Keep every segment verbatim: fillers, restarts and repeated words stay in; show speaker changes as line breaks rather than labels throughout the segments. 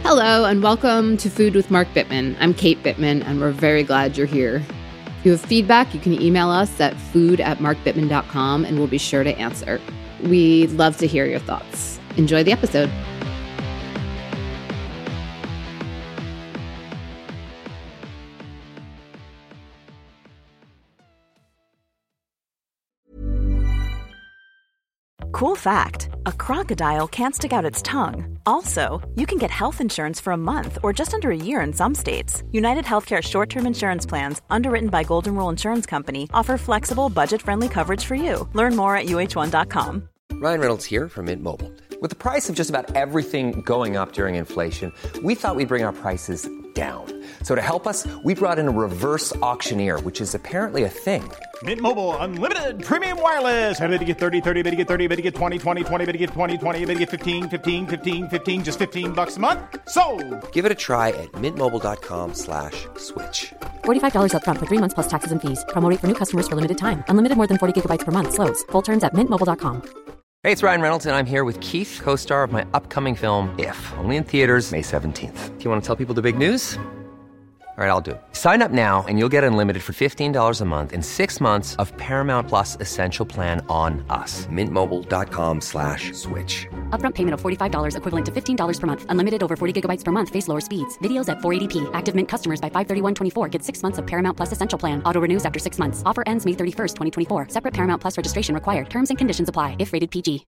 Hello, and welcome to Food with Mark Bittman. I'm Kate Bittman, and we're very glad you're here. If you have feedback, you can email us at food at mark bittman dot com, and we'll be sure to answer. We'd love to hear your thoughts. Enjoy the episode.
Cool fact, a crocodile can't stick out its tongue. Also, you can get health insurance for a month or just under a year in some states. United Healthcare short-term insurance plans, underwritten by Golden Rule Insurance Company, offer flexible, budget-friendly coverage for you. Learn more at U H one dot com.
Ryan Reynolds here from Mint Mobile. With the price of just about everything going up during inflation, we thought we'd bring our prices down. So to help us, we brought in a reverse auctioneer, which is apparently a thing.
Mint Mobile Unlimited Premium Wireless. How to get thirty, thirty, how to get thirty, how to get twenty, twenty, twenty, how to get twenty, twenty, how to get fifteen, fifteen, fifteen, fifteen, just fifteen bucks a month? Sold!
Give it a try at mintmobile.com slash switch.
forty-five dollars up front for three months plus taxes and fees. Promo rate for new customers for limited time. Unlimited more than forty gigabytes per month. Slows full terms at mint mobile dot com.
Hey, it's Ryan Reynolds, and I'm here with Keith, co-star of my upcoming film, If, only in theaters May seventeenth. Do you want to tell people the big news? All right, I'll do it. Sign up now and you'll get unlimited for fifteen dollars a month and six months of Paramount Plus Essential Plan on us. Mintmobile.com slash switch.
Upfront payment of forty-five dollars equivalent to fifteen dollars per month. Unlimited over forty gigabytes per month. Face lower speeds. Videos at four eighty p. Active Mint customers by five thirty-one twenty-four get six months of Paramount Plus Essential Plan. Auto renews after six months. Offer ends May thirty-first, twenty twenty-four. Separate Paramount Plus registration required. Terms and conditions apply if rated P G.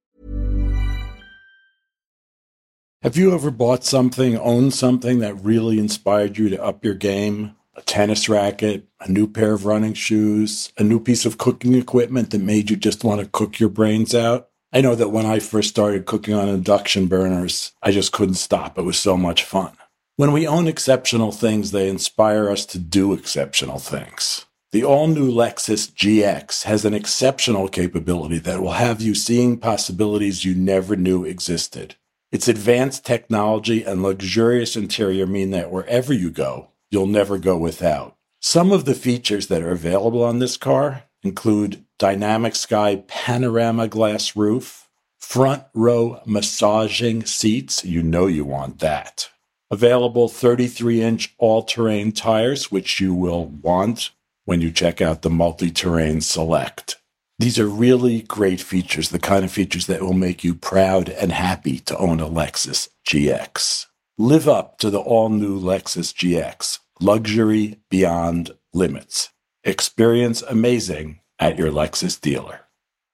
Have you ever bought something, owned something that really inspired you to up your game? A tennis racket, a new pair of running shoes, a new piece of cooking equipment that made you just want to cook your brains out? I know that when I first started cooking on induction burners, I just couldn't stop. It was so much fun. When we own exceptional things, they inspire us to do exceptional things. The all-new Lexus G X has an exceptional capability that will have you seeing possibilities you never knew existed. Its advanced technology and luxurious interior mean that wherever you go, you'll never go without. Some of the features that are available on this car include dynamic sky panorama glass roof, front row massaging seats, you know you want that. Available thirty-three inch all-terrain tires, which you will want when you check out the multi-terrain Select. These are really great features, the kind of features that will make you proud and happy to own a Lexus G X. Live up to the all-new Lexus G X. Luxury beyond limits. Experience amazing at your Lexus dealer.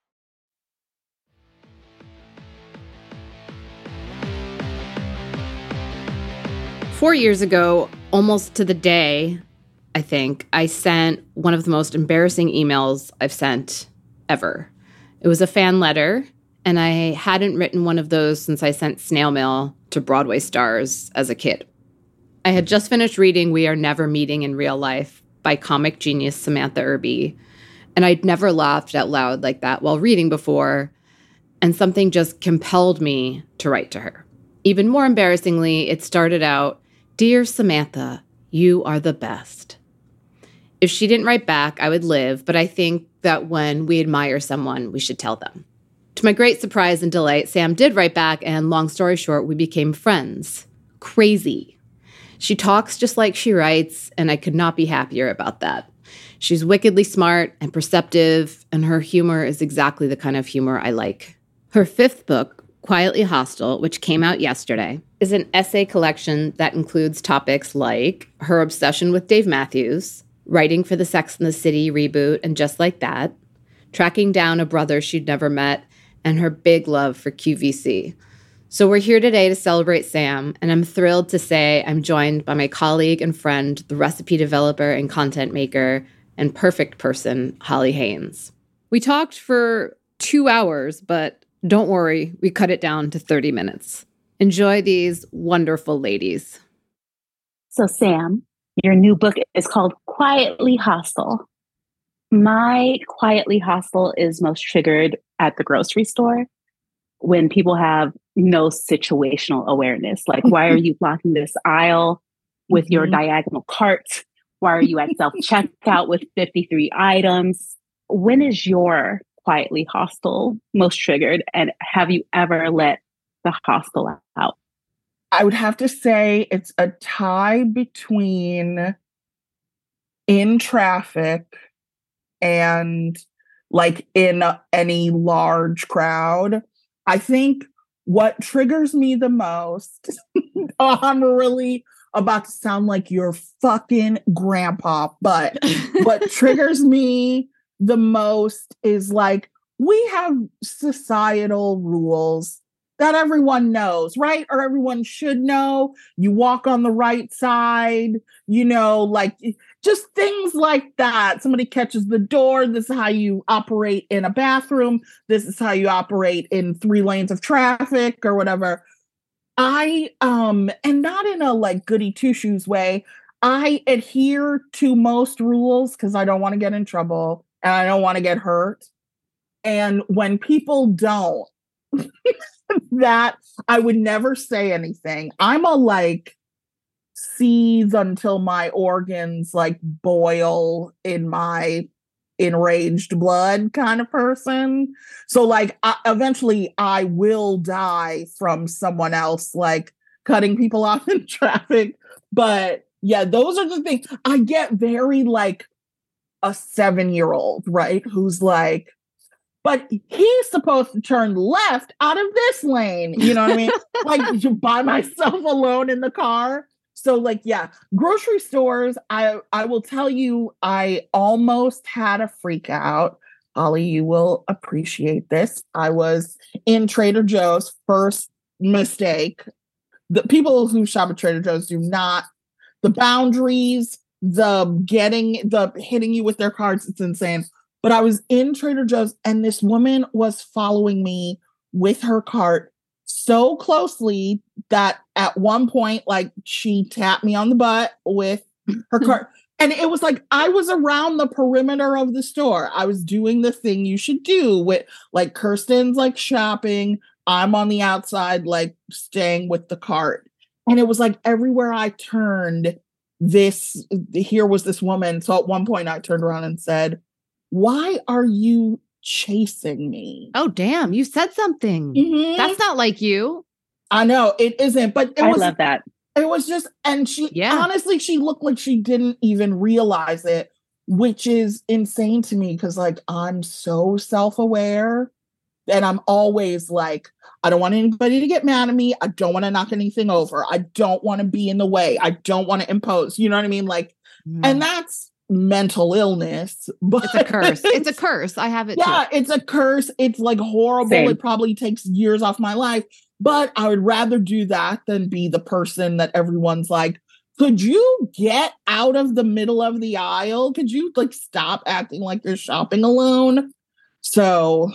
Four years ago, almost to the day, I think, I sent one of the most embarrassing emails I've sent ever. It was a fan letter, and I hadn't written one of those since I sent snail mail to Broadway stars as a kid. I had just finished reading We Are Never Meeting in Real Life by comic genius Samantha Irby, and I'd never laughed out loud like that while reading before, and something just compelled me to write to her. Even more embarrassingly, it started out, "Dear Samantha, you are the best." If she didn't write back, I would live, but I think that when we admire someone, we should tell them. To my great surprise and delight, Sam did write back, and long story short, we became friends. Crazy. She talks just like she writes, and I could not be happier about that. She's wickedly smart and perceptive, and her humor is exactly the kind of humor I like. Her fifth book, Quietly Hostile, which came out yesterday, is an essay collection that includes topics like her obsession with Dave Matthews, writing for the Sex and the City reboot and Just Like That, tracking down a brother she'd never met, and her big love for Q V C. So we're here today to celebrate Sam, and I'm thrilled to say I'm joined by my colleague and friend, the recipe developer and content maker, and perfect person, Holly Haynes. We talked for two hours, but don't worry, we cut it down to thirty minutes. Enjoy these wonderful ladies.
So Sam, your new book is called Quietly Hostile. My Quietly Hostile is most triggered at the grocery store when people have no situational awareness. Like, why are you blocking this aisle with mm-hmm. your diagonal cart? Why are you at self-checkout with fifty-three items? When is your Quietly Hostile most triggered? And have you ever let the hostile out?
I would have to say it's a tie between in traffic and like in a, any large crowd. I think what triggers me the most, oh, I'm really about to sound like your fucking grandpa, but what triggers me the most is like, we have societal rules that everyone knows, right? Or everyone should know. You walk on the right side, you know, like just things like that. Somebody catches the door. This is how you operate in a bathroom. This is how you operate in three lanes of traffic or whatever. I, um, and not in a like goody two shoes way. I adhere to most rules because I don't want to get in trouble and I don't want to get hurt. And when people don't, that I would never say anything. I'm a like seethe until my organs like boil in my enraged blood kind of person. So like I, eventually I will die from someone else like cutting people off in traffic. But yeah, those are the things. I get very like a seven-year-old, right? Who's like, but he's supposed to turn left out of this lane. You know what I mean? Like by myself alone in the car. So like, yeah, grocery stores, I, I will tell you, I almost had a freak out. Holly, you will appreciate this. I was in Trader Joe's, first mistake. The people who shop at Trader Joe's do not, the boundaries, the getting, the hitting you with their cards, it's insane. But I was in Trader Joe's and this woman was following me with her cart so closely that at one point, like she tapped me on the butt with her cart. And it was like, I was around the perimeter of the store. I was doing the thing you should do with like Kirsten's like shopping. I'm on the outside, like staying with the cart. And it was like everywhere I turned, this, here was this woman. So at one point I turned around and said, "Why are you chasing me?"
Oh, damn. You said something.
Mm-hmm.
That's not like you.
I know it isn't, but it
I
was,
love that.
It was just, and she,
Yeah.
honestly, she looked like she didn't even realize it, which is insane to me. Cause like, I'm so self-aware and I'm always like, I don't want anybody to get mad at me. I don't want to knock anything over. I don't want to be in the way. I don't want to impose, you know what I mean? Like, mm. and that's mental illness, but
it's a curse. It's a curse. I have it
yeah,
too.
it's a curse. It's like horrible.
Same.
It probably takes years off my life, but I would rather do that than be the person that everyone's like, could you get out of the middle of the aisle? Could you like stop acting like you're shopping alone? So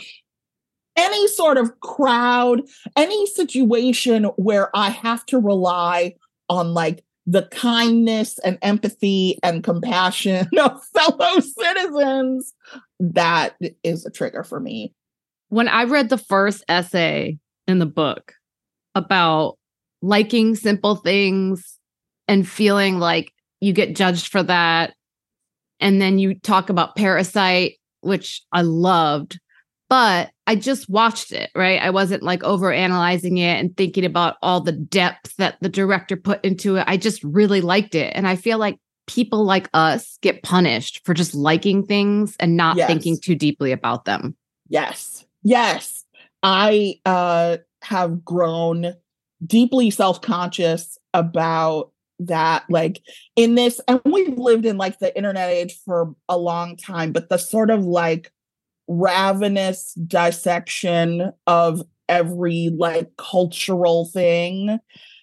any sort of crowd, any situation where I have to rely on like the kindness and empathy and compassion of fellow citizens, that is a trigger for me.
When I read the first essay in the book about liking simple things and feeling like you get judged for that, and then you talk about Parasite, which I loved, but I just watched it, right? I wasn't like over analyzing it and thinking about all the depth that the director put into it. I just really liked it. And I feel like people like us get punished for just liking things and not
Yes.
thinking too deeply about them.
Yes. Yes. I uh, have grown deeply self-conscious about that. Like in this, and we've lived in like the internet age for a long time, but the sort of like ravenous dissection of every like cultural thing.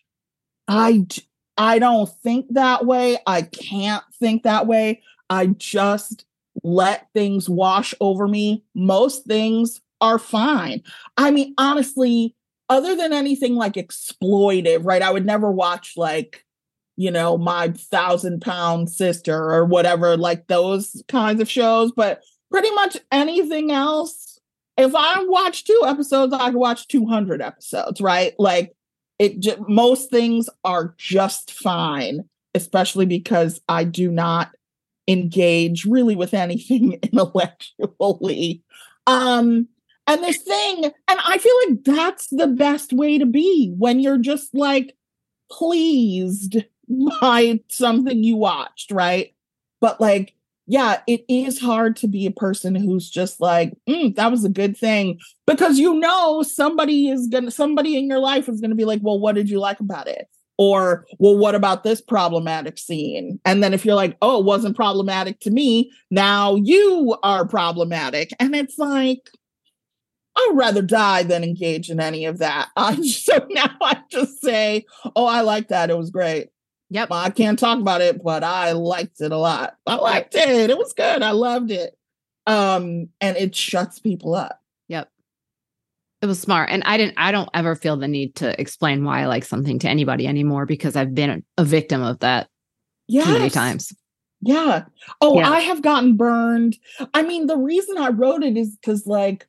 I, I don't think that way. I can't think that way. I just let things wash over me. Most things are fine. I mean, honestly, other than anything like exploitive, right? I would never watch like, you know, My Thousand Pound Sister or whatever, like those kinds of shows, but pretty much anything else, if I watch two episodes, I can watch two hundred episodes, right? Like it, j- most things are just fine, especially because I do not engage really with anything intellectually. Um, and this thing, and I feel like that's the best way to be when you're just like, pleased by something you watched, right? But like, yeah, it is hard to be a person who's just like, mm, that was a good thing. Because you know somebody is gonna somebody in your life is gonna be like, well, what did you like about it? Or, well, what about this problematic scene? And then if you're like, oh, it wasn't problematic to me, now you are problematic. And it's like, I'd rather die than engage in any of that. I, so now I just say, oh, I like that. It was great.
Yep.
I can't talk about it, but I liked it a lot. I liked it. It was good. I loved it. Um, and it shuts people up.
Yep. It was smart. And I didn't, I don't ever feel the need to explain why I like something to anybody anymore because I've been a victim of that yes. too many times.
Yeah. Oh,
yeah.
I have gotten burned. I mean, the reason I wrote it is because like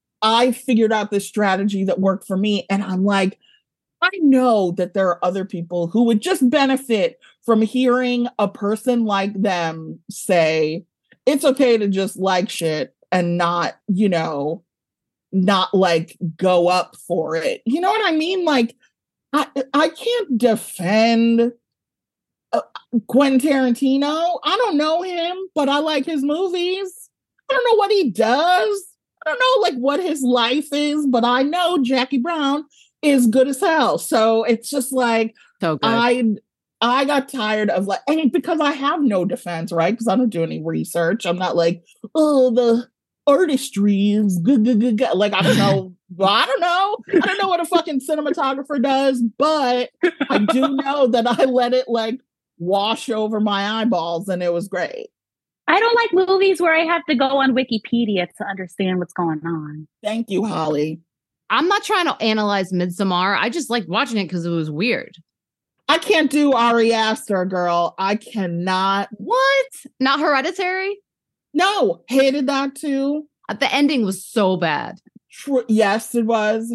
I figured out this strategy that worked for me. And I'm like, I know that there are other people who would just benefit from hearing a person like them say, it's okay to just like shit and not, you know, not like go up for it. You know what I mean? Like, I, I can't defend uh, Quentin Tarantino. I don't know him, but I like his movies. I don't know what he does. I don't know like what his life is, but I know Jackie Brown is good as hell. So it's just like,
so good.
I I got tired of like, and because I have no defense, right? Because I don't do any research. I'm not like, oh, the artistry is good, good, good, good. Like, I don't know. I don't know. I don't know what a fucking cinematographer does, but I do know that I let it like wash over my eyeballs and it was great.
I don't like movies where I have to go on Wikipedia to understand what's going on.
Thank you, Holly.
I'm not trying to analyze Midsommar. I just liked watching it because it was weird.
I can't do Ari Aster, girl. I cannot.
What? Not Hereditary?
No, hated that too.
The ending was so bad.
True. Yes, it was.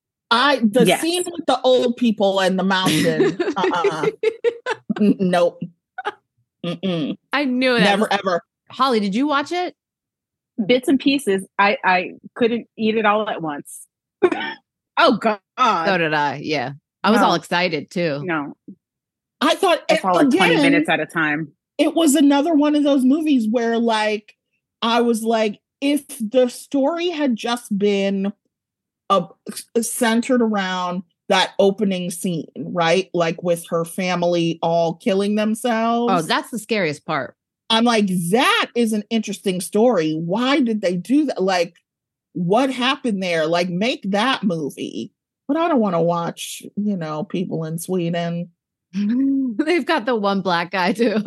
I the yes. scene with the old people and the mountain. uh-uh. N- nope. Mm-mm.
I knew that.
Never ever.
Holly, did you watch it?
Bits and pieces. I I couldn't eat it all at once. Oh God.
So did I. Yeah. I was no. all excited too.
No.
I thought
I saw like twenty minutes at a time.
It was another one of those movies where like I was like, if the story had just been a, a centered around that opening scene, right? Like with her family all killing themselves.
Oh, that's the scariest part.
I'm like, that is an interesting story. Why did they do that? Like, what happened there? Like, make that movie. But I don't want to watch, you know, people in Sweden.
They've got the one black guy too.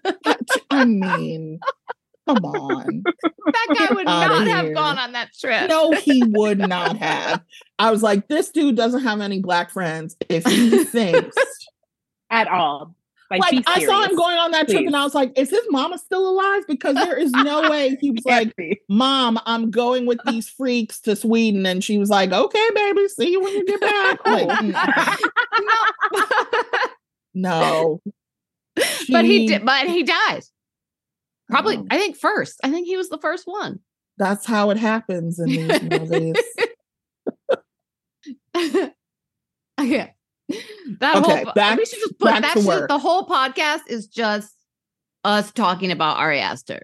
I mean, come on.
That guy Get would not have here. gone on that trip.
No, he would not have. I was like, this dude doesn't have any black friends if he thinks.
At all. Like,
like I saw him going on that Please. trip and I was like, is his mama still alive? Because there is no way he was like, Mom, I'm going with these freaks to Sweden. And she was like, okay, baby, see you when you get back. Like, no. She,
but he did, but he died. Probably, oh. I think first. I think he was the first one.
That's how it happens in these movies.
Okay. That
okay,
whole
back,
we should just put that shit, the whole podcast is just us talking about Ari Aster.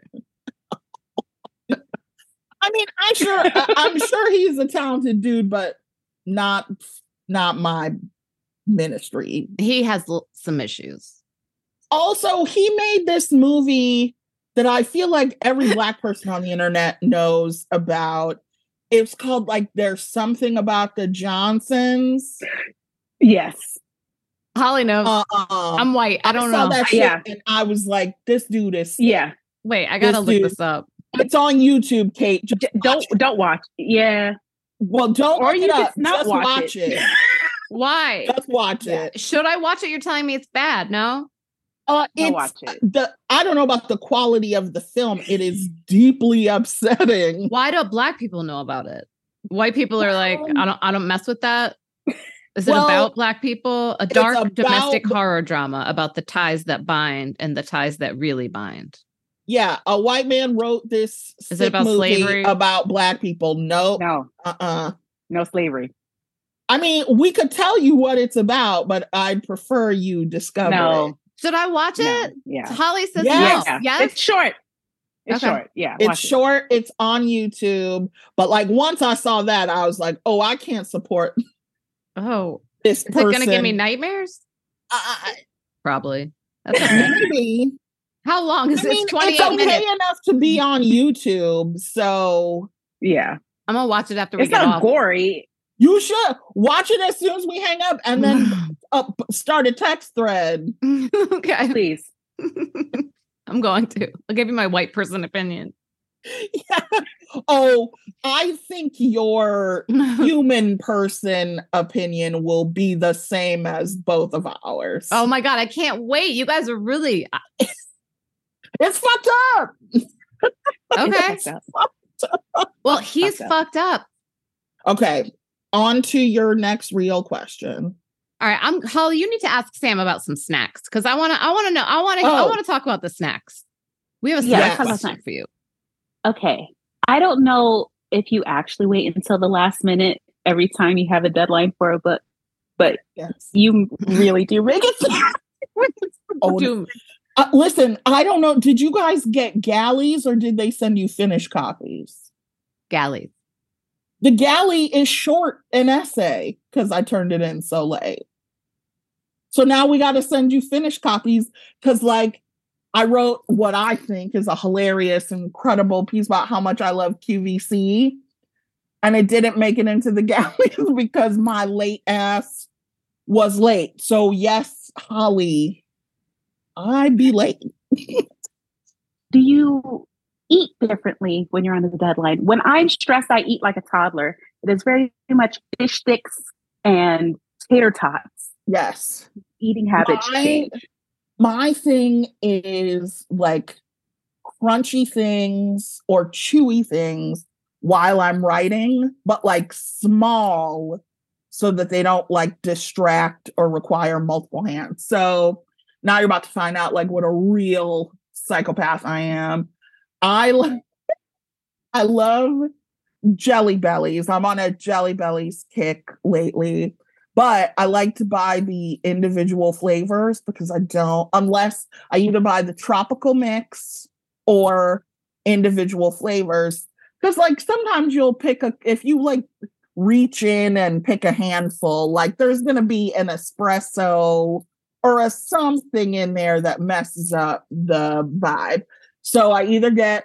I mean, I'm sure I'm sure he's a talented dude, but not not my ministry.
He has l- some issues.
Also, he made this movie that I feel like every black person on the internet knows about. It's called like There's Something About the Johnsons.
Yes.
Holly knows. Uh,
uh,
I'm white. I don't
I saw
know.
That shit yeah. And I was like, this dude is sick.
Yeah.
Wait, I gotta this look dude. this up.
It's on YouTube, Kate. Just
don't
it.
don't watch. Yeah.
Well, don't
or
look
you
it up.
Just not
just
watch,
watch it.
it.
Why?
Just watch yeah. it.
Should I watch it? You're telling me it's bad, no?
Uh, it's watch it. the I don't know about the quality of the film. It is deeply upsetting.
Why don't black people know about it? White people are like, I don't I don't mess with that. Is it well, about black people? A dark domestic the, horror drama about the ties that bind and the ties that really bind.
Yeah, a white man wrote this
Is it about
movie
slavery?
About black people. No.
No.
Uh-uh.
No slavery.
I mean, we could tell you what it's about, but I'd prefer you discover
No.
it.
Should I watch
No,
it?
yeah.
Holly says
Yes.
no.
Yeah.
Yes.
It's short. It's
Okay.
short. Yeah.
It's
watch it.
short. It's on YouTube. But like once I saw that, I was like, oh, I can't support
Oh,
this
is it
person.
going to give me nightmares?
I-
Probably. That's okay.
Maybe.
How long is
I
this?
mean,
twenty-eight
it's okay
minutes.
enough to be on YouTube. So
Yeah.
I'm going to watch it after we
It's
get
not
off.
gory.
you should watch it as soon as we hang up and then up, start a text thread.
Okay.
Please.
I'm going to. I'll give you my white person opinion.
Yeah. Oh, I think your human person opinion will be the same as both of ours.
Oh my God. I can't wait. You guys are really
It's fucked up.
okay.
It's fucked up.
Well, he's
Fucked up.
fucked up.
Okay. On to your next real question.
All right, I'm Holly. You need to ask Sam about some snacks because I want to. I want to know. I want to. I
Oh.
want to talk about the snacks. We have a
Yeah,
snack
let's talk
about
question
snacks.
for you.
Okay. I don't know if you actually wait until the last minute every time you have a deadline for a book, but
Yes.
you really do make it.
Oh,
Do-
uh, listen, I don't know. Did you guys get galleys or did they send you finished copies?
Galleys.
The galley is short an essay because I turned it in so late. So now we got to send you finished copies because, like, I wrote what I think is a hilarious, incredible piece about how much I love Q V C. And it didn't make it into the galleys because my late ass was late. So, yes, Holly, I be late.
Do you eat differently when you're on the deadline? When I'm stressed, I eat like a toddler. It is very much fish sticks and tater tots.
Yes.
Eating habits
My-
change.
My thing is like crunchy things or chewy things while I'm writing, but like small so that they don't like distract or require multiple hands. So now you're about to find out like what a real psychopath I am. I lo- I love Jelly Bellies. I'm on a Jelly Bellies kick lately. But I like to buy the individual flavors because I don't, unless I either buy the tropical mix or individual flavors. Because, like, sometimes you'll pick a, if you like reach in and pick a handful, like, there's going to be an espresso or a something in there that messes up the vibe. So I either get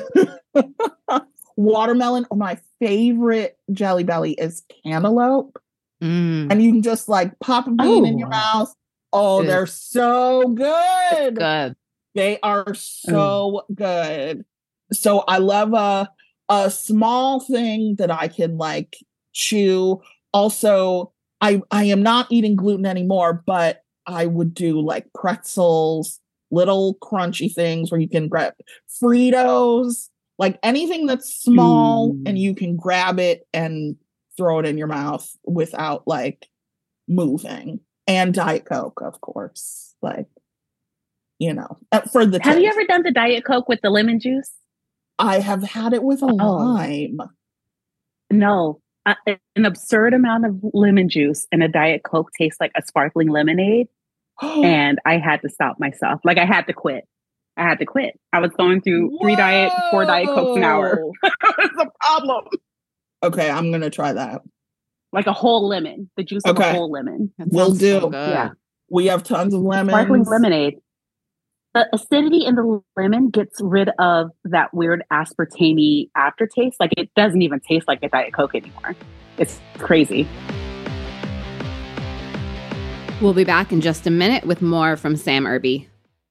watermelon or my favorite Jelly Belly is cantaloupe.
Mm,
And you can just like pop a bean in your
Ooh.
mouth. Oh,
Good.
they're so good.
good.
They are so good. So I love a a small thing that I can like chew. Also, I I am not eating gluten anymore, but I would do like pretzels, little crunchy things where you can grab Fritos, like anything that's small
Mm.
and you can grab it and throw it in your mouth without like moving. And Diet Coke, of course. Like, you know, uh, for the
Have you
taste.
ever done the Diet Coke with the lemon juice?
I have had it with a
Oh.
lime.
No. Uh, an absurd amount of lemon juice and a Diet Coke tastes like a sparkling lemonade. And I had to stop myself. Like I had to quit. I had to quit. I was going through three diet, four Diet Cokes an hour.
Whoa.
It's a problem.
Okay, I'm gonna try that.
Like a whole lemon, the juice of
Okay.
a whole lemon.
That
Will
sounds so
do.
good.
Yeah.
We have tons of lemons.
Sparkling lemonade. The acidity in the lemon gets rid of that weird aspartame aftertaste. Like it doesn't even taste like a Diet Coke anymore. It's crazy.
We'll be back in just a minute with more from Sam Irby.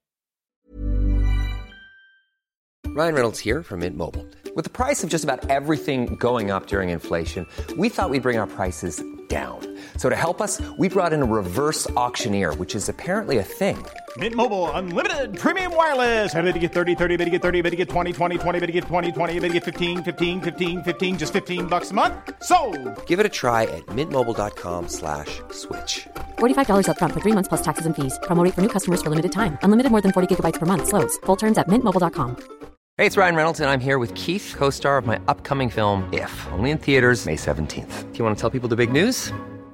Ryan Reynolds here from Mint Mobile. With the price of just about everything going up during inflation, we thought we'd bring our prices down. So to help us, we brought in a reverse auctioneer, which is apparently a thing.
Mint Mobile Unlimited Premium Wireless. Ready to get thirty, thirty, bit to get thirty, bit to get twenty, twenty, twenty, bit to get twenty, twenty, bit to get fifteen, fifteen, fifteen, fifteen, just fifteen bucks a month? Sold!
Give it a try at mintmobile.com slash switch.
forty-five dollars up front for three months plus taxes and fees. Promo rate for new customers for limited time. Unlimited more than forty gigabytes per month. Slows full terms at mint mobile dot com.
Hey, it's Ryan Reynolds, and I'm here with Keith, co-star of my upcoming film, If, only in theaters May seventeenth. Do you want to tell people the big news?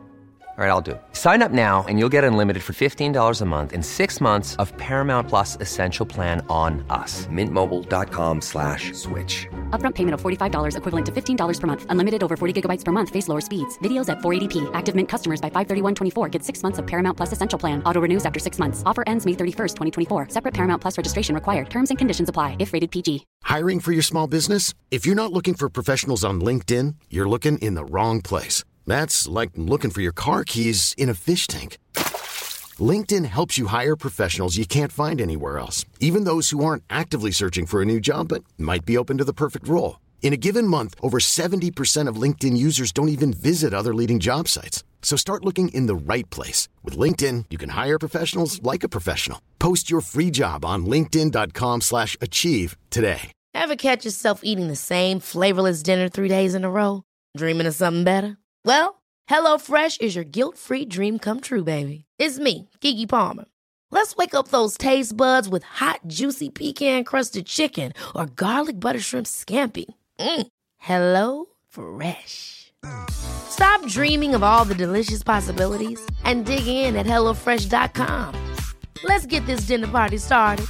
All right, I'll do it. Sign up now and you'll get unlimited for fifteen dollars a month and six months of Paramount Plus Essential Plan on us. Mintmobile.com slash switch.
Upfront payment of forty-five dollars equivalent to fifteen dollars per month. Unlimited over forty gigabytes per month. Face lower speeds. Videos at four eighty p. Active Mint customers by five thirty-one twenty-four get six months of Paramount Plus Essential Plan. Auto renews after six months. Offer ends May thirty-first, twenty twenty-four. Separate Paramount Plus registration required. Terms and conditions apply if rated P G.
Hiring for your small business? If you're not looking for professionals on LinkedIn, you're looking in the wrong place. That's like looking for your car keys in a fish tank. LinkedIn helps you hire professionals you can't find anywhere else, even those who aren't actively searching for a new job but might be open to the perfect role. In a given month, over seventy percent of LinkedIn users don't even visit other leading job sites. So start looking in the right place. With LinkedIn, you can hire professionals like a professional. Post your free job on linkedin.com slash achieve today.
Ever catch yourself eating the same flavorless dinner three days in a row? Dreaming of something better? Well, HelloFresh is your guilt-free dream come true, baby. It's me, Keke Palmer. Let's wake up those taste buds with hot, juicy pecan-crusted chicken or garlic butter shrimp scampi. Mm. Hello Fresh. Stop dreaming of all the delicious possibilities and dig in at hello fresh dot com. Let's get this dinner party started.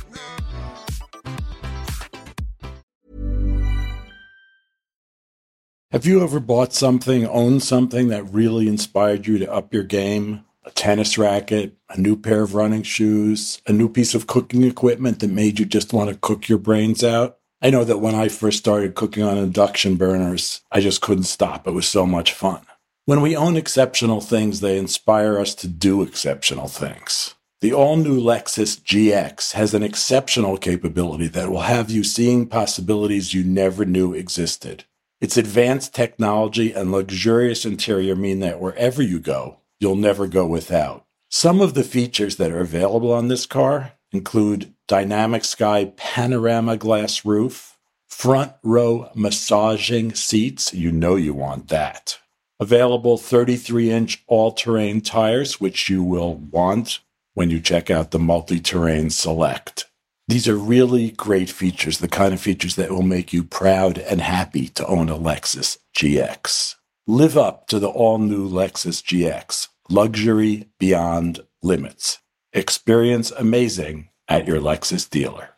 Have you ever bought something, owned something that really inspired you to up your game? A tennis racket, a new pair of running shoes, a new piece of cooking equipment that made you just want to cook your brains out? I know that when I first started cooking on induction burners, I just couldn't stop. It was so much fun. When we own exceptional things, they inspire us to do exceptional things. The all-new Lexus G X has an exceptional capability that will have you seeing possibilities you never knew existed. Its advanced technology and luxurious interior mean that wherever you go, you'll never go without. Some of the features that are available on this car include dynamic sky panorama glass roof, front row massaging seats, you know you want that. Available thirty-three inch all-terrain tires, which you will want when you check out the Multi-Terrain Select. These are really great features, the kind of features that will make you proud and happy to own a Lexus G X. Live up to the all-new Lexus G X, luxury beyond limits. Experience amazing at your Lexus dealer.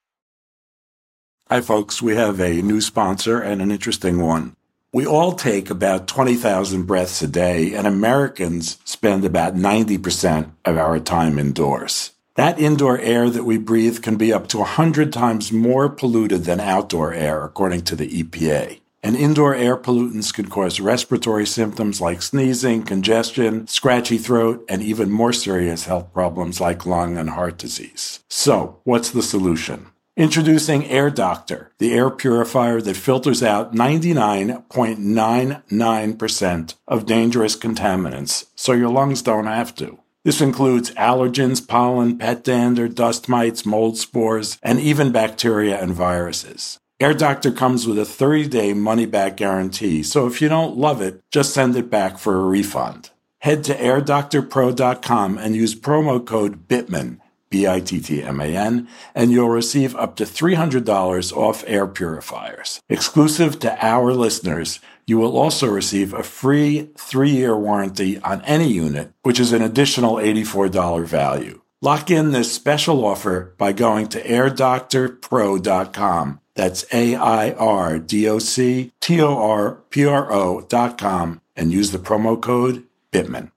Hi folks, we have a new sponsor and an interesting one. We all take about twenty thousand breaths a day, and Americans spend about ninety percent of our time indoors. That indoor air that we breathe can be up to one hundred times more polluted than outdoor air, according to the E P A. And indoor air pollutants can cause respiratory symptoms like sneezing, congestion, scratchy throat, and even more serious health problems like lung and heart disease. So, what's the solution? Introducing Air Doctor, the air purifier that filters out ninety-nine point nine nine percent of dangerous contaminants, so your lungs don't have to. This includes allergens, pollen, pet dander, dust mites, mold spores, and even bacteria and viruses. Air Doctor comes with a thirty-day money-back guarantee, so if you don't love it, just send it back for a refund. Head to air doctor pro dot com and use promo code BITTMAN, B I T T M A N, and you'll receive up to three hundred dollars off air purifiers. Exclusive to our listeners, you will also receive a free three-year warranty on any unit, which is an additional eighty-four dollars value. Lock in this special offer by going to air doctor pro dot com. That's A I R D O C T O R P R O dot com and use the promo code BITTMAN.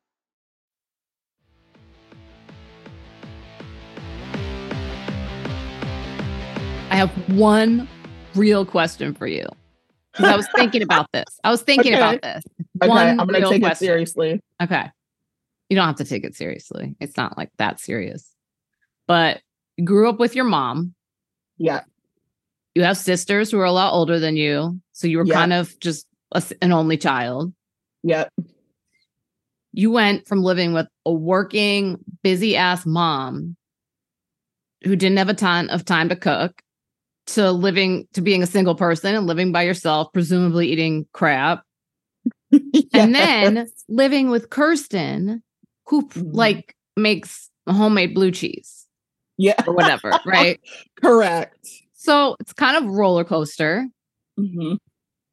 I have one real question for you. Because I was thinking about this. I was thinking
Okay.
about this.
Okay,
One
I'm going to
real
take
question.
it seriously.
Okay. You don't have to take it seriously. It's not like that serious. But you grew up with your mom.
Yeah.
You have sisters who are a lot older than you. So you were
Yeah.
kind of just a, an only child.
Yeah.
You went from living with a working, busy ass mom who didn't have a ton of time to cook to living, to being a single person and living by yourself, presumably eating crap. And then living with Kirsten, who
Mhm.
like makes homemade blue cheese
Yeah.
or whatever, right?
Correct.
So it's kind of roller coaster.
hmm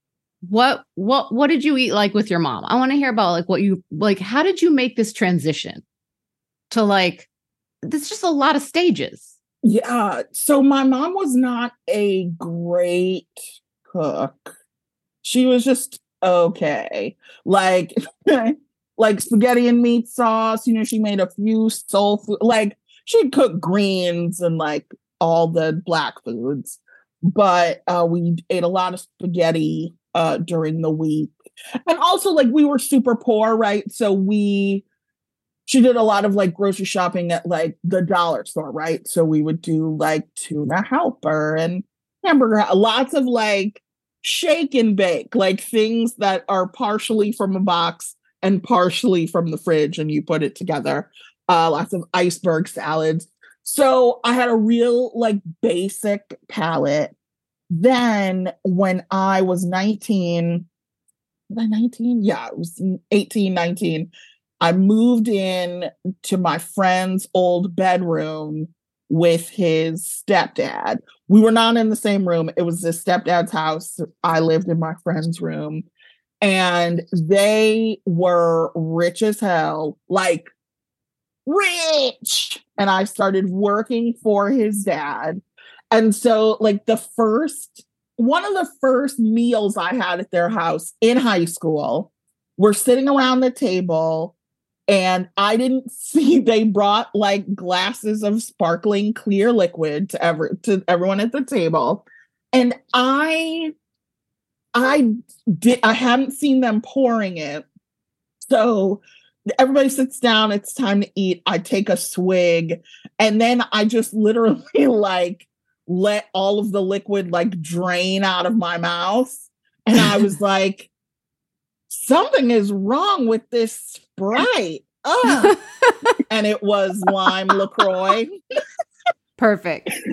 what what what did you eat like with your mom? I want to hear about like what you like. How did you make this transition to like? There's just a lot of stages.
Yeah. So my mom was not a great cook. She was just okay. Like, like spaghetti and meat sauce. You know, she made a few soul food. Like she'd cook greens and like all the black foods. But uh, we ate a lot of spaghetti uh, during the week. And also, like, we were super poor, right? So we, she did a lot of, like, grocery shopping at, like, the dollar store, right? So we would do, like, tuna helper and hamburger, lots of, like, shake and bake, like, things that are partially from a box and partially from the fridge, and you put it together. Uh, lots of iceberg salads. So I had a real like basic palate. Then when I was nineteen, was I nineteen? Yeah, it was eighteen, nineteen. I moved in to my friend's old bedroom with his stepdad. We were not in the same room. It was his stepdad's house. I lived in my friend's room. And they were rich as hell, like rich. And I started working for his dad. And so like the first, one of the first meals I had at their house in high school, we're sitting around the table and I didn't see, they brought like glasses of sparkling clear liquid to every, to everyone at the table. And I, I did, I hadn't seen them pouring it. So everybody sits down, it's time to eat. I take a swig and then I just literally like let all of the liquid like drain out of my mouth. And I was like, something is wrong with this Sprite. Ugh. And it was lime LaCroix.
Perfect.
I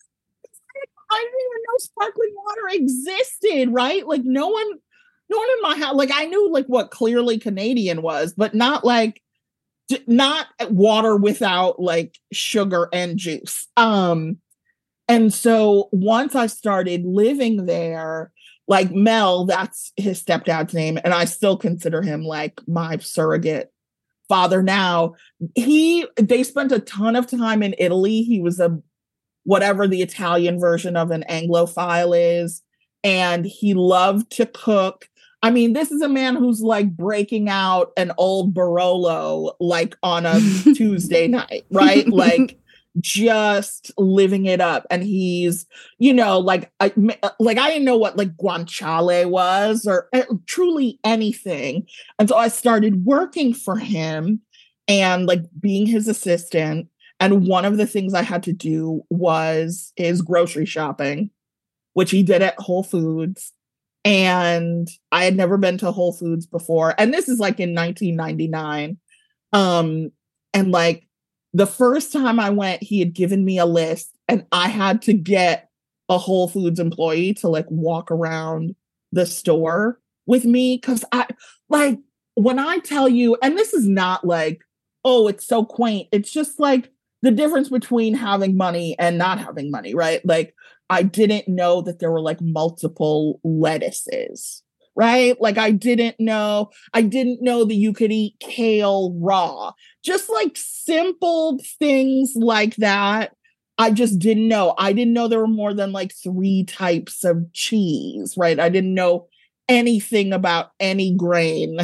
didn't even know sparkling water existed, right? Like no one No one in my house, like I knew like what Clearly Canadian was, but not like, not water without like sugar and juice. Um, and so once I started living there, like Mel, that's his stepdad's name, and I still consider him like my surrogate father now. He, they spent a ton of time in Italy. He was a, whatever the Italian version of an Anglophile is, and he loved to cook. I mean, this is a man who's like breaking out an old Barolo like on a Tuesday night, right? Like just living it up. And he's, you know, like, I, like I didn't know what like guanciale was or uh, truly anything. And so I started working for him and like being his assistant. And one of the things I had to do was his grocery shopping, which he did at Whole Foods. And I had never been to Whole Foods before. And this is like in nineteen ninety-nine. Um, and like the first time I went, he had given me a list and I had to get a Whole Foods employee to like walk around the store with me. Cause I like when I tell you, and this is not like, oh, it's so quaint. It's just like the difference between having money and not having money, right? Like I didn't know that there were like multiple lettuces, right? Like I didn't know, I didn't know that you could eat kale raw. Just like simple things like that. I just didn't know. I didn't know there were more than like three types of cheese, right? I didn't know anything about any grain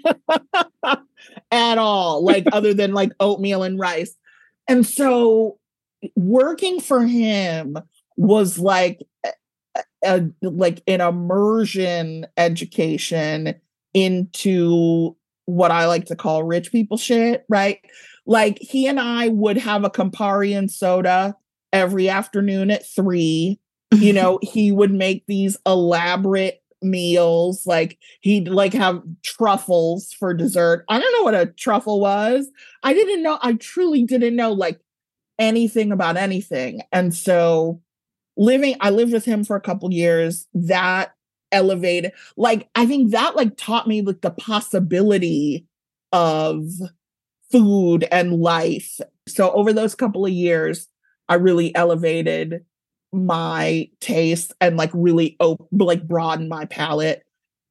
at all, like other than like oatmeal and rice. And so working for him was like a, a, like an immersion education into what I like to call rich people shit, right? Like he and I would have a Campari and soda every afternoon at three. You know, he would make these elaborate meals. Like he'd like have truffles for dessert. I don't know what a truffle was. I didn't know. I truly didn't know like anything about anything. And so living, I lived with him for a couple years. That elevated, like, I think that like taught me like the possibility of food and life. So over those couple of years, I really elevated my taste and like really op- like broadened my palate.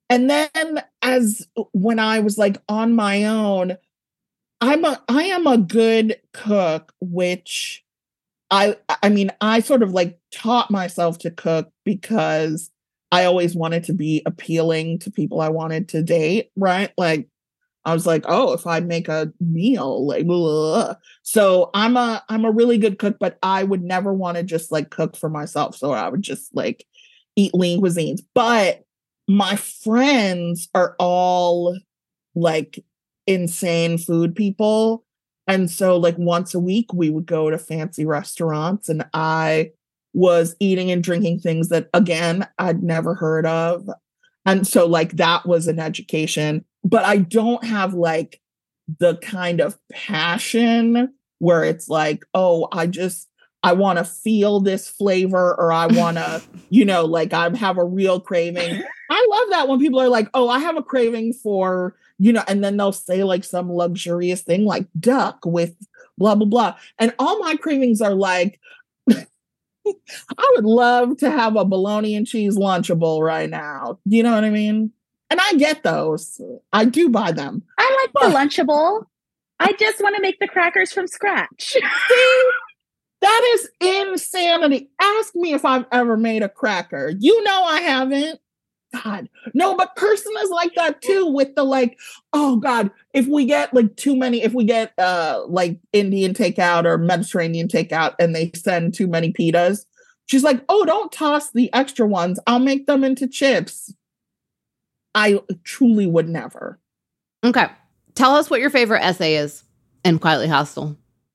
And then as when I was like on my own, I'm a I am a good cook, which I I mean, I sort of like taught myself to cook because I always wanted to be appealing to people I wanted to date, right? Like I was like, oh, if I make a meal, like blah. So I'm a I'm a really good cook, but I would never want to just like cook for myself. So I would just like eat lean cuisines. But my friends are all like insane food people. And so like once a week we would go to fancy restaurants and I was eating and drinking things that, again, I'd never heard of. And so like that was an education. But I don't have like the kind of passion where it's like, oh, I just, I want to feel this flavor or I want to, you know, like I have a real craving. I love that when people are like, oh, I have a craving for, you know, and then they'll say like some luxurious thing like duck with blah, blah, blah. And all my cravings are like, I would love to have a bologna and cheese Lunchable right now. Do you know what I mean? And I get those. I do buy them.
I like
but,
the Lunchable. I just want to make the crackers from scratch.
See, that is insanity. Ask me if I've ever made a cracker. You know I haven't. God. No, but Kirsten is like that too with the like, oh God, if we get like too many, if we get uh like Indian takeout or Mediterranean takeout and they send too many pitas, she's like, oh, don't toss the extra ones. I'll make them into chips. I truly would never.
Okay. Tell us what your favorite essay is in Quietly Hostile.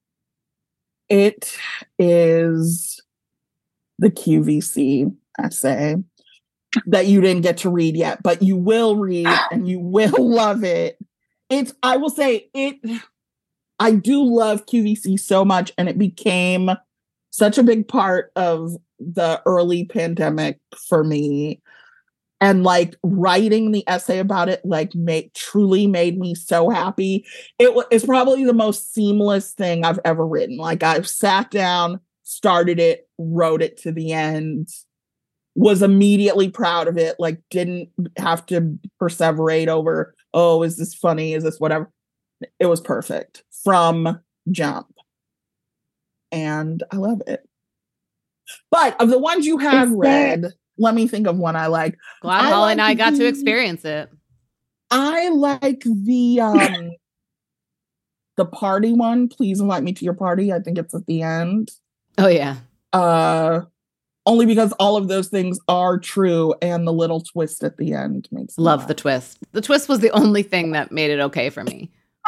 It is the Q V C essay that you didn't get to read yet, but you will read and you will love it. It's, I will say it, I do love Q V C so much, and it became such a big part of the early pandemic for me. And like writing the essay about it, like made truly made me so happy. It was it's probably the most seamless thing I've ever written. Like I've sat down, started it, wrote it to the end, was immediately proud of it. Like didn't have to perseverate over, oh, is this funny? Is this whatever? It was perfect from jump. And I love it. But of the ones you have is read, there- let me think of one I like.
Glad Holly like and I got the, to experience it.
I like the um the party one. Please invite me to your party. I think it's at the end.
Oh yeah.
Uh only because all of those things are true and the little twist at the end makes me
love
laugh.
The twist. The twist was the only thing that made it okay for me.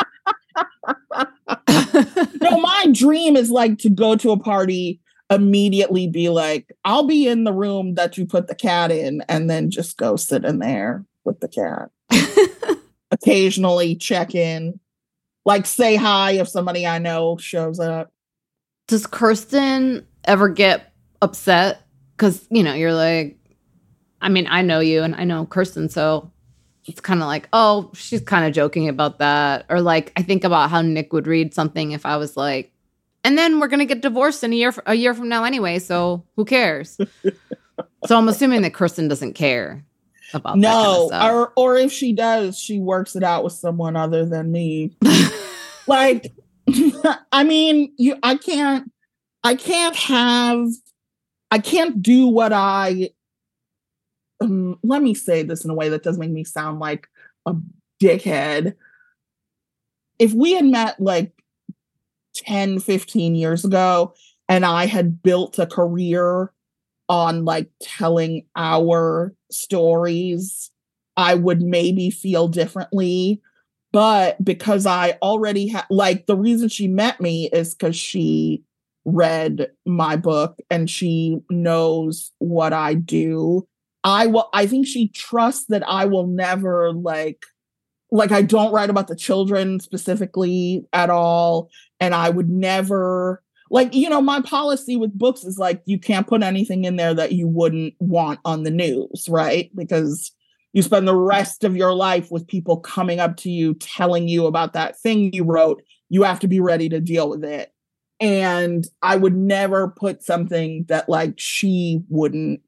No, my dream is like to go to a party, immediately be like, I'll be in the room that you put the cat in, and then just go sit in there with the cat. Occasionally check in, like say hi if somebody I know shows up.
Does Kirsten ever get upset? Because, you know, you're like, I mean, I know you and I know Kirsten, so it's kind of like, oh, she's kind of joking about that. Or like, I think about how Nick would read something if I was like, and then we're going to get divorced in a year, a year from now anyway, so who cares? So I'm assuming that Kirsten doesn't care about
no,
that kind of stuff.
or or if she does, she works it out with someone other than me. Like, I mean, you, I can't, I can't have, I can't do what I. Um, let me say this in a way that doesn't make me sound like a dickhead. If we had met like ten, fifteen years ago, and I had built a career on like telling our stories, I would maybe feel differently. But because I already had, like, the reason she met me is because she read my book and she knows what I do. I will, I think she trusts that I will never like, like I don't write about the children specifically at all. And I would never, like, you know, my policy with books is like, you can't put anything in there that you wouldn't want on the news, right? Because you spend the rest of your life with people coming up to you, telling you about that thing you wrote. You have to be ready to deal with it. And I would never put something that like she wouldn't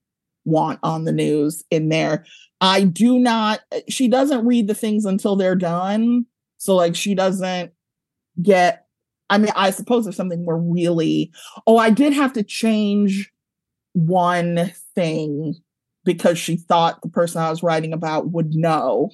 want on the news in there. I do not, she doesn't read the things until they're done. So like she doesn't get, I mean, I suppose if something were really, oh, I did have to change one thing because she thought the person I was writing about would know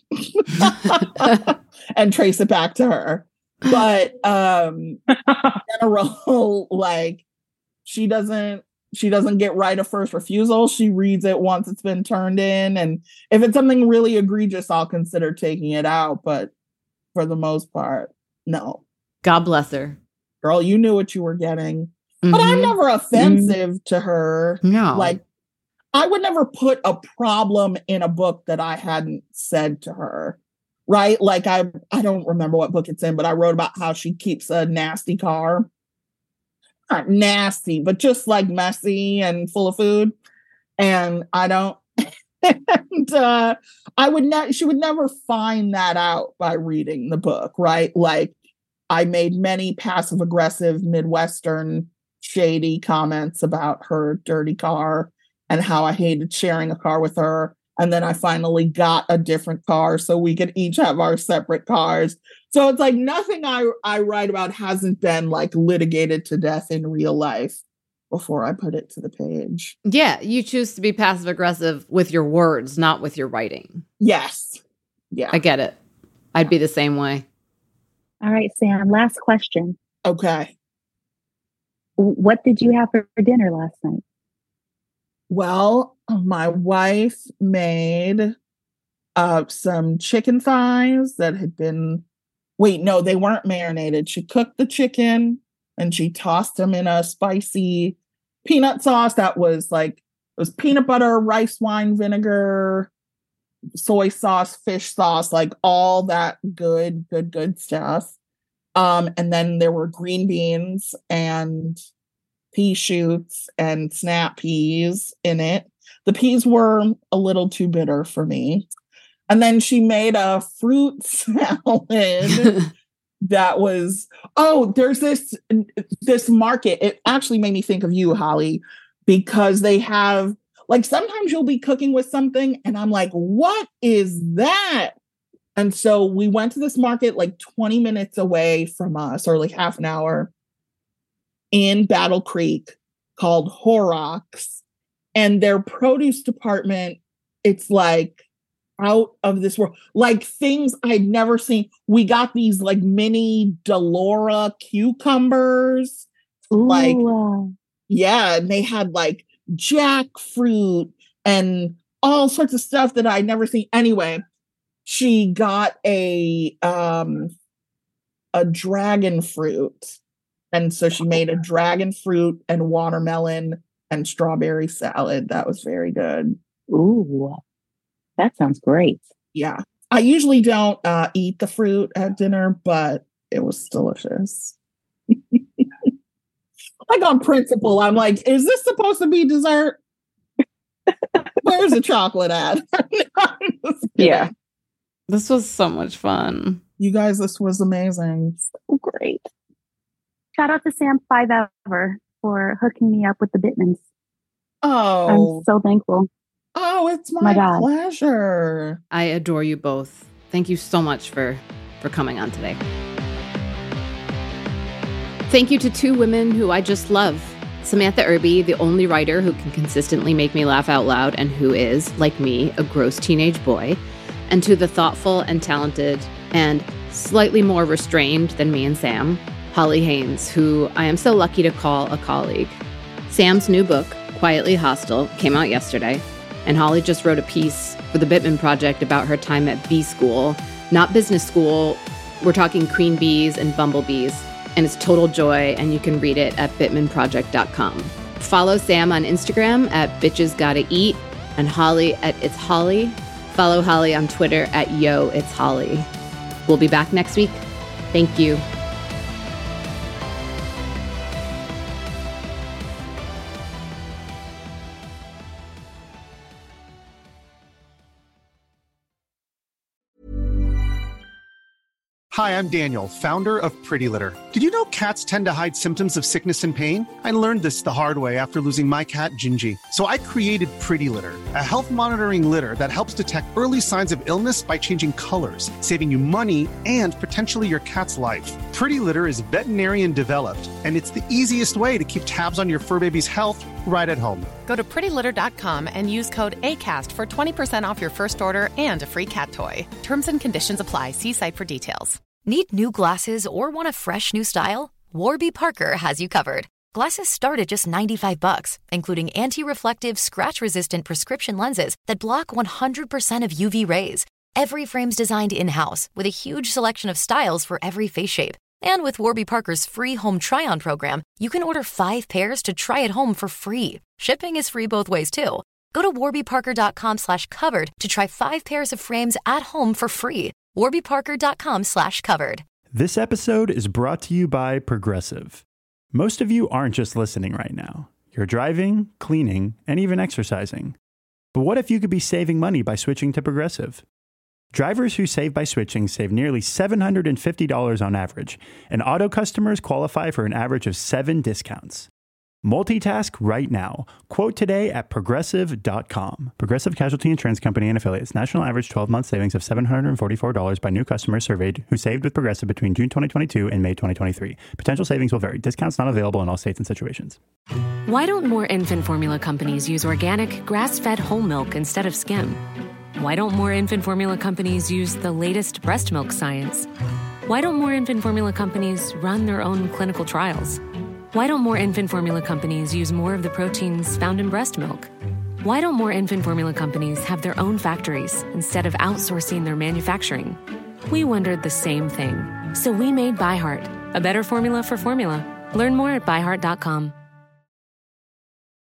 and trace it back to her. But um, in general, like she doesn't, she doesn't get right of first refusal. She reads it once it's been turned in. And if it's something really egregious, I'll consider taking it out. But for the most part, no.
God bless her.
Girl, you knew what you were getting.
Mm-hmm.
But I'm never offensive mm-hmm. to her.
No.
Like, I would never put a problem in a book that I hadn't said to her. Right? Like, I, I don't remember what book it's in, but I wrote about how she keeps a nasty car. Not nasty, but just like messy and full of food. And I don't, and uh, I would not, she would never find that out by reading the book, right? Like I made many passive aggressive Midwestern shady comments about her dirty car and how I hated sharing a car with her. And then I finally got a different car so we could each have our separate cars. So it's like nothing I, I write about hasn't been like litigated to death in real life before I put it to the page.
Yeah, you choose to be passive aggressive with your words, not with your writing.
Yes. Yeah.
I get it. I'd be the same way.
All right, Sam, last question.
Okay.
What did you have for dinner last night?
Well, my wife made uh, some chicken thighs that had been, wait, no, they weren't marinated. She cooked the chicken and she tossed them in a spicy peanut sauce that was like, it was peanut butter, rice wine vinegar, soy sauce, fish sauce, like all that good, good, good stuff. Um, and then there were green beans and pea shoots and snap peas in it. The peas were a little too bitter for me. And then she made a fruit salad that was, oh, there's this, this market. It actually made me think of you, Holly, because they have, like, sometimes you'll be cooking with something and I'm like, what is that? And so we went to this market like twenty minutes away from us, or like half an hour, in Battle Creek called Horrocks. And their produce department, it's like out of this world. Like things I'd never seen. We got these like mini Delora cucumbers.
Ooh.
Like, yeah, and they had like jackfruit and all sorts of stuff that I'd never seen. Anyway, she got a um a dragon fruit. And so she made a dragon fruit and watermelon and strawberry salad. That was very good.
Ooh, that sounds great.
Yeah. I usually don't uh, eat the fruit at dinner, but it was delicious. Like on principle, I'm like, is this supposed to be dessert? Where's the chocolate at?
Yeah.
This was so much fun.
You guys, this was amazing.
So great. Shout out to Sam Five Ever for hooking me up with the Bittmans.
Oh.
I'm so thankful.
Oh, it's my,
my God.
pleasure.
I adore you both. Thank you so much for, for coming on today. Thank you to two women who I just love. Samantha Irby, the only writer who can consistently make me laugh out loud and who is, like me, a gross teenage boy. And to the thoughtful and talented and slightly more restrained than me and Sam, Holly Haynes, who I am so lucky to call a colleague. Sam's new book, Quietly Hostile, came out yesterday, and Holly just wrote a piece for the Bittman Project about her time at bee school, not business school. We're talking queen bees and bumblebees, and it's total joy, and you can read it at bittman project dot com. Follow Sam on Instagram at Bitches Gotta Eat, and Holly at It's Holly. Follow Holly on Twitter at Yo It's Holly. We'll be back next week. Thank you.
Hi, I'm Daniel, founder of Pretty Litter. Did you know cats tend to hide symptoms of sickness and pain? I learned this the hard way after losing my cat, Gingy. So I created Pretty Litter, a health monitoring litter that helps detect early signs of illness by changing colors, saving you money and potentially your cat's life. Pretty Litter is veterinarian developed, and it's the easiest way to keep tabs on your fur baby's health right at home.
Go to pretty litter dot com and use code ACAST for twenty percent off your first order and a free cat toy. Terms and conditions apply. See site for details.
Need new glasses or want a fresh new style? Warby Parker has you covered. Glasses start at just ninety-five bucks, including anti-reflective, scratch-resistant prescription lenses that block one hundred percent of U V rays. Every frame's designed in-house with a huge selection of styles for every face shape. And with Warby Parker's free home try-on program, you can order five pairs to try at home for free. Shipping is free both ways, too. Go to warby parker dot com slash covered to try five pairs of frames at home for free. warby parker dot com slash covered.
This episode is brought to you by Progressive. Most of you aren't just listening right now. You're driving, cleaning, and even exercising. But what if you could be saving money by switching to Progressive? Drivers who save by switching save nearly seven hundred fifty dollars on average, and auto customers qualify for an average of seven discounts. Multitask right now. Quote today at progressive dot com. Progressive Casualty Insurance Company and Affiliates. National average twelve-month savings of seven hundred forty-four dollars by new customers surveyed who saved with Progressive between June twenty twenty-two and May twenty twenty-three. Potential savings will vary. Discounts not available in all states and situations.
Why don't more infant formula companies use organic, grass-fed whole milk instead of skim? Why don't more infant formula companies use the latest breast milk science? Why don't more infant formula companies run their own clinical trials? Why don't more infant formula companies use more of the proteins found in breast milk? Why don't more infant formula companies have their own factories instead of outsourcing their manufacturing? We wondered the same thing. So we made ByHeart, a better formula for formula. Learn more at by heart dot com.